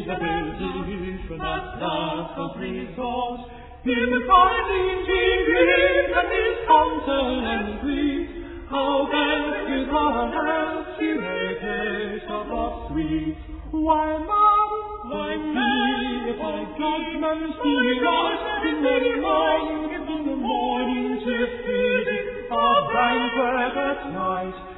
is the physician at last of resort, in finding Jesus and his counsel and grief, how best with our health she may taste of the sweet. Why, me, if I judgment see lost in the morning to feed it, a banquet at night,